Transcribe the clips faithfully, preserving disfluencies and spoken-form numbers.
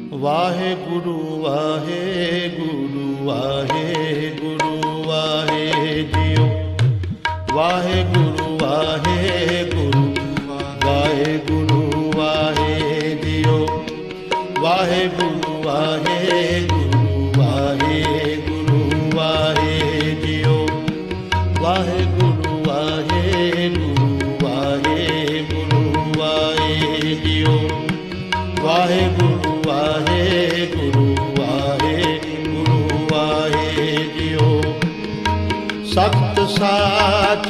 ਵਾਹਿਗੁਰੂ ਵਾਹਿਗੁਰੂ ਵਾਹਿਗੁਰੂ ਵਾਹਿ ਜੀਓ। ਵਾਹਿਗੁਰੂ ਵਾਹਿਗੁਰੂ ਵਾਹਿਗੁਰੂ ਵਾਹਿ ਜੀਓ। ਵਾਹਿਗੁਰੂ ਵਾਹਿਗੁਰੂ ਵਾਹਿਗੁਰੂ ਵਾਹਿ ਜੀਓ। ਵਾਹਿਗੁਰੂ ਵਾਹਿਗੁਰੂ ਵਾਹਿਗੁਰੂ ਵਾਹਿ ਜੀਓ। ਵਾਹਿਗੁਰੂ ਵਾਹਿਗੁਰੂ ਵਾਹਿਗੁਰੂ ਵਾਹਿ ਜੀਓ। ਸਤ ਸਾਚ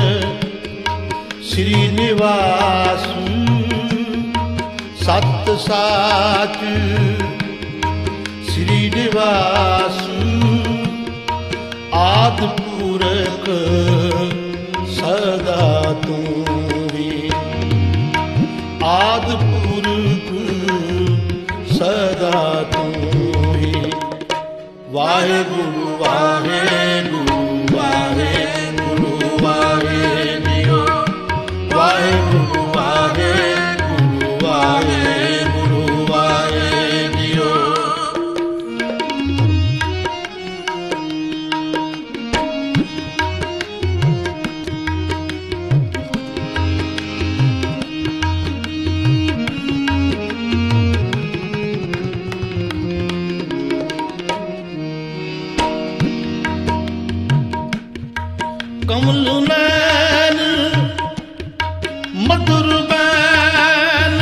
ਸ੍ਰੀ ਨਿਵਾਸ, ਸਤ ਸਾਚ ਸ੍ਰੀ ਨਿਵਾਸ। ਆਦਿ ਪੁਰਖ ਸਦਾ ਤੂੰ ਹੀ, ਆਦਿ ਪੁਰਖ ਸਦਾ ਤੂੰ ਹੀ। ਵਾਹਿਗੁਰੂ ਵਾਹਿਗੁਰੂ ਵਾਹਿਗੁਰੂ ਵਾਹਿ ਜੀਓ। ਵਾਹਿਗੁਰੂ ਵਾਹਿਗੁਰੂ ਵਾਹਿਗੁਰੂ ਵਾਹਿ ਜੀਓ। ਕਮਲ ਨੈਣ ਮਧੁਰ ਬੈਨ,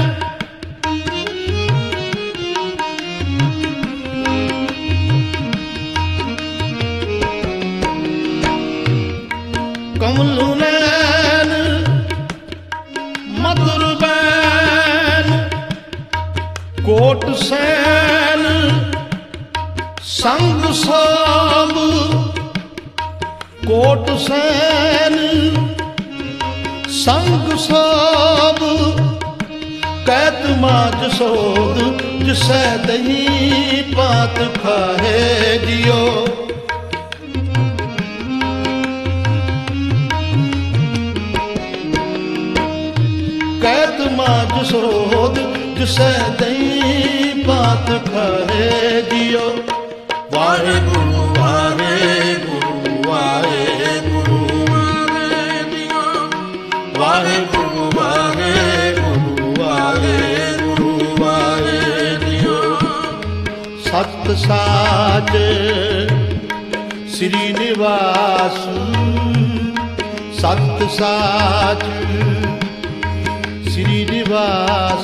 ਕਮਲ ਨੈਣ ਮਧੁਰ ਬੈਨ। ਕੋਟ ਸੈਨ ਸੰਗ ਸਭ, ਕੋਟ ਸੈਨ ਸੰਗ ਸਭ। ਕੈਤ ਮਾਜ ਸੋਧ ਜਿਸੈ ਦਹੀਂ ਪਾਤ ਖਾਹੇ ਜੀਓ। ਕੈਤ ਮਾਜ ਸੋਧ ਜਿਸੈ ਦਹੀਂ ਪਾਤ ਖਾਹੇ ਜੀਓ। ਵਾਹਿਗੁਰੂ ਵਾਹਿਗੁਰੂ ਵਾਹਿਗੁਰੂ ਵਾਹਿ ਜੀਓ। ਵਾਹਿਗੁਰੂ ਵਾਹਿਗੁਰੂ ਵਾਹਿਗੁਰੂ ਵਾਹਿ ਜੀਓ। ਸਤ ਸਾਚ ਸ੍ਰੀ ਨਿਵਾਸ, ਸਤ ਸਾਚ ਸ੍ਰੀ ਨਿਵਾਸ।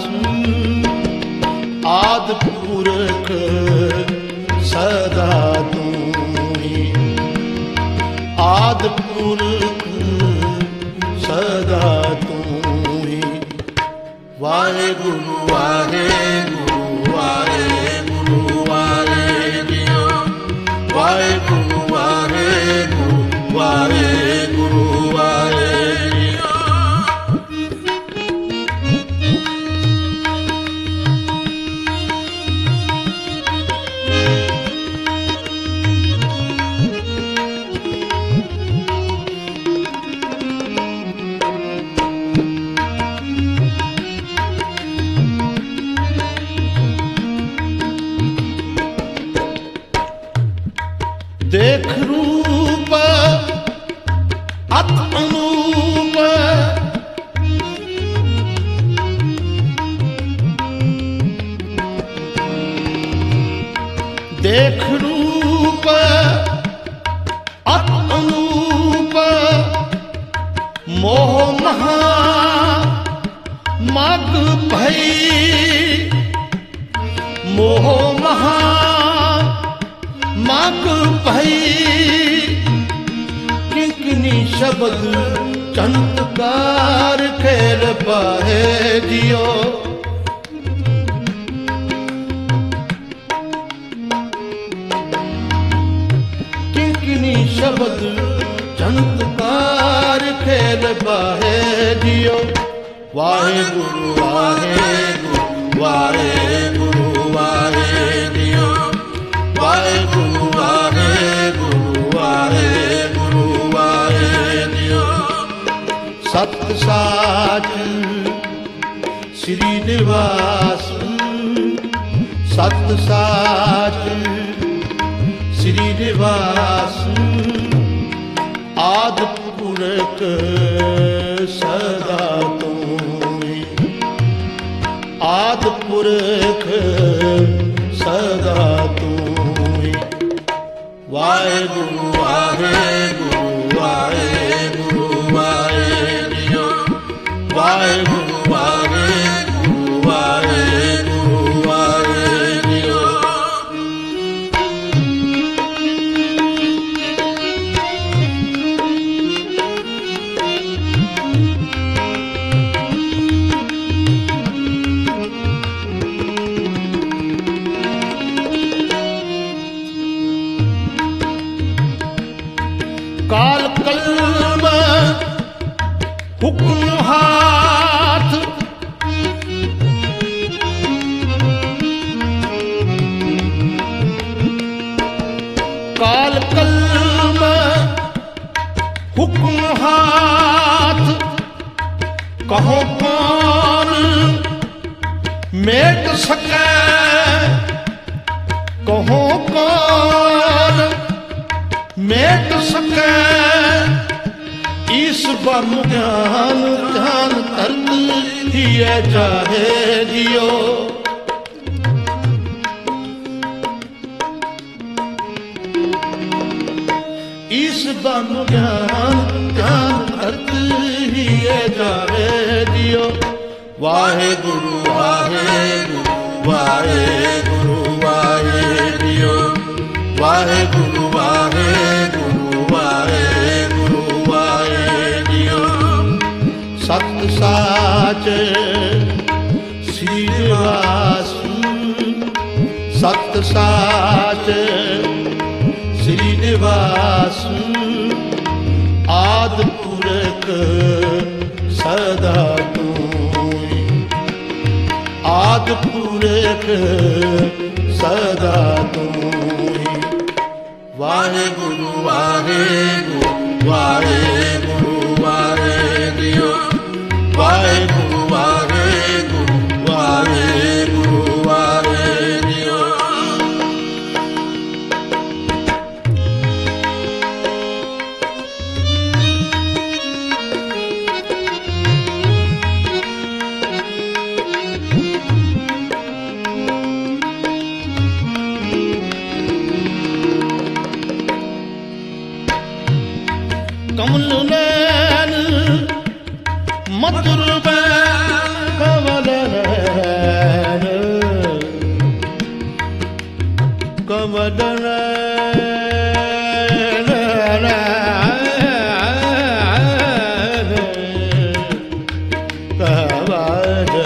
ਆਦਿ ਪੁਰਖ ਸਦਾ ਤੂੰ ਹੀ, ਆਦਿ ਪੁਰਖ ਸਦਾ ਤੂੰ ਹੀ। ਵਾਹਿਗੁਰੂ ਵਾਹਿਗੁਰੂ ਵਾਹਿਗੁਰੂ ਵਾਹਿ ਜੀਓ। ਵਾਹਿਗੁਰੂ ਵਾਹਿਗੁਰੂ ਵਾਹਿਗੁਰੂ ਵਾਹਿ ਜੀਓ। ਦੇਖ ਰੂਪ ਅਤ ਅਨੂਪ, ਦੇਖ ਰੂਪ ਅਤ ਅਨੂਪ। ਮੋਹ ਮਹਾ ਮਗ ਭਈ, ਮੋਹ ਮਹਾ ਮਗ ਭਈ। ਕਿੰਕਨੀ ਸ਼ਬਦ ਚਮਤਕਾਰ ਖੇਲ ਪਾਹੇ ਜੀਓ। ਕਿੰਕਨੀ ਸ਼ਬਦ ਚਮਤਕਾਰ ਖੇਲ ਪਾਹੇ ਜੀਓ। ਵਾਹਿਗੁਰੂ ਵਾਹਿਗੁਰੂ ਵਾਹਿਗੁਰੂ ਵਾਹਿ ਜੀਓ। ਵਾਹਿਗੁਰੂ ਵਾਹਿਗੁਰੂ ਵਾਹਿਗੁਰੂ ਵਾਹਿ ਜੀਓ। ਸਤ ਸਾਚ ਸ੍ਰੀ ਨਿਵਾਸ, ਸਤ ਸਾਚ ਸ੍ਰੀ ਨਿਵਾਸ ਆਦਿ ਪੁਰਖ ਸਦਾ ਤੂੰ ਆਦਿ ਪੁਰਖ ਸਦਾ ਤੂੰ ਵਾਹਿਗੁਰੂ ਵਾਹਿਗੁਰੂ ਵਾਹਿਗੁਰੂ ਵਾਹਿਗੁਰੂ ਵਾਹਿਗੁਰੂ ਵਾਹਿਗੁਰੂ ਵਾਹਿਗੁਰੂ ਵਾਹਿਗੁਰੂ ਕਾਲ ਕਲਮ ਹੁਕਮ ਹਾਥ ਕਾਲ ਕਲਮ ਹੁਕਮ ਹਾਥ ਕਹੋ ਕੌਣ ਮੇਟ ਸਕੈ ਕਹੋ ਕੌਣ ਮੇਟ ਸਕੈ ਇਸ ਬ੍ਰਹਮ ਗਿਆਨ ਧਿਆਨ ਕਰਤ ਹੀਐ ਜਾਹੇ ਜਿਉ ਇਸ ਬ੍ਰਹਮ ਗਿਆਨ ਧਿਆਨ ਕਰਤ ਹੀਐ ਜਾਹੇ ਜਿਉ ਵਾਹਿਗੁਰੂ ਵਾਹਿਗੁਰੂ ਵਾਹਿਗੁਰੂ ਵਾਹਿਗੁਰੂ ਵਾਹਿਗੁਰੂ ਵਾਹਿਗੁਰੂ ਵਾਹਿਗੁਰੂ ਵਾਹਿਗੁਰੂ ਸਤ ਸਾਚ ਸ੍ਰੀ ਨਿਵਾਸ ਸਤ ਸਾਚ ਸ੍ਰੀ ਨਿਵਾਸ ਆਦਿ ਪੁਰਖ ਸਦਾ ਤੂੰ ਆਦਿ ਪੁਰਖ ਸਦਾ ਤੂੰ ਵਾਹਿਗੁਰੂ ਵਾਹਿਗੁਰੂ ਵਾਹਿਗੁਰੂ ਵਾਹਿਗੁਰੂ ਵਾਹਿਗੁਰੂ ਵਾਹਿਗੁਰੂ ਵਾਹਿਗੁਰੂ ਵਾਹਿਗੁਰੂ ਕਮਲ ਨੈਣ ਮਧੁਰ ਬੈਣ ਕਮਲ ਨੈਣ ਕਮਲ ਨੈਣ ਕਮਲ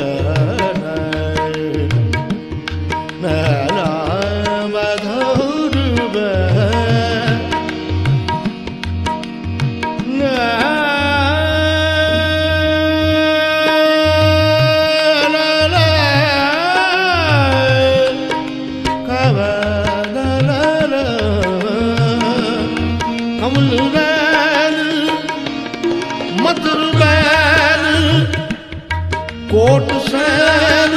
ਨੈਣ ਮਧੁਰ ਬੈਣ ਕਮਲ ਨੈਣ ਮਧੁਰ ਬੈਣ ਕੋਟ ਸੈਨ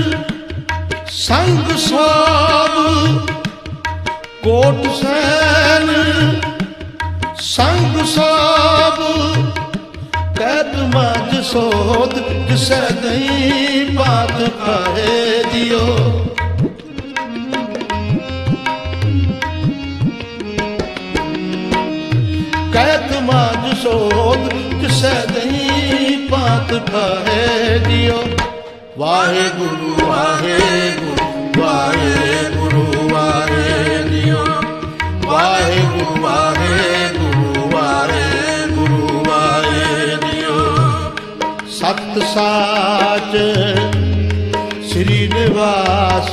ਸੰਗ ਸੋਭ ਕੋਟ ਸੈਨ ਸੰਗ ਸੋਭ ਕੈਦ ਮਜ ਸੋਧ ਕਿਸੈ ਨਹੀਂ ਬਾਤ ਕਹੇ ਦਿਓ ਕੈਦ ਮਜ ਸੋਧ ਕਿਸੈ ਨਹੀਂ ਬਾਤ ਕਹੇ ਦਿਓ ਵਾਹਿਗੁਰੂ ਵਾਹਿਗੁਰੂ ਵਾਹਿਗੁਰੂ ਵਾਹਿਗੁਰੂ ਵਾਹਿਗੁਰੂ ਵਾਹਿਗੁਰੂ ਵਾਹਿਗੁਰੂ ਵਾਹਿਗੁਰੂ ਸਤ ਸਾਚ ਸ੍ਰੀ ਨਿਵਾਸ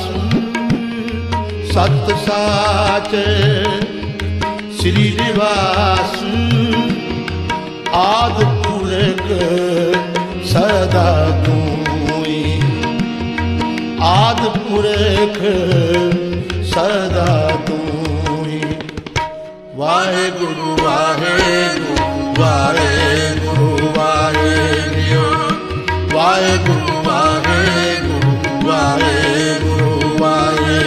ਸਤ ਸਾਚ ਸ੍ਰੀ ਨਿਵਾਸ ਆਦਿ ਪੁਰਖ ਸਦਾ ਤੂੰ ਆਦਿ ਪੁਰਖ ਸਦਾ ਤੂੰ ਵਾਹਿਗੁਰੂ ਵਾਹਿਗੁਰੂ ਵਾਹਿਗੁਰੂ ਵਾਹਿਗੁਰੂ ਵਾਹਿਗੁਰੂ ਵਾਹਿਗੁਰੂ ਵਾਹਿਗੁਰੂ ਵਾਹਿਗੁਰੂ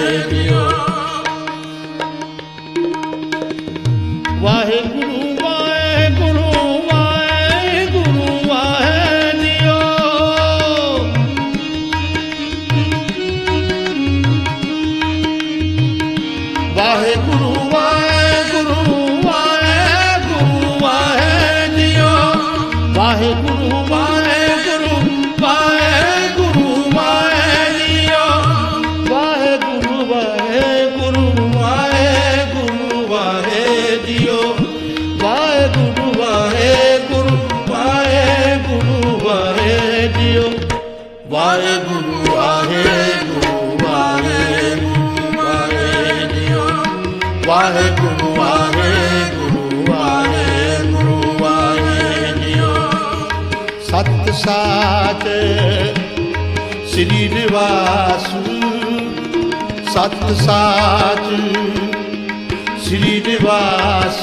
ਵਾਹਿਗੁਰੂ ਵਾਹਿਗੁਰੂ ਵਾਹਿਗੁਰੂ ਵਾਹਿਗੁਰੂ ਵਾਹਿਗੁਰੂ ਵਾਹਿਗੁਰੂ ਵਾਹਿਗੁਰੂ ਵਾਹਿਗੁਰੂ ਸਤ ਸਾਚ ਸ੍ਰੀ ਨਿਵਾਸ ਸਤ ਸਾਚ ਸ੍ਰੀ ਨਿਵਾਸ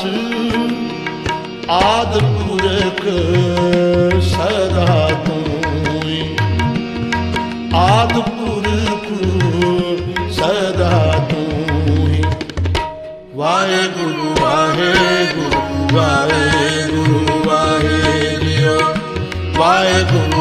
ਆਦਿ ਪੁਰਖ ਸਦਾ ਤੂੰ ਆਦਿ ਪੁਰਖ ਸਦਾ ਤੂੰ ਵਾਹਿਗੁਰੂ ਵਾਹਿਗੁਰੂ ਵਾਹਿਗੁਰੂ ਵਾਹਿਗੁਰੂ ਵਾਹਿਗੁਰੂ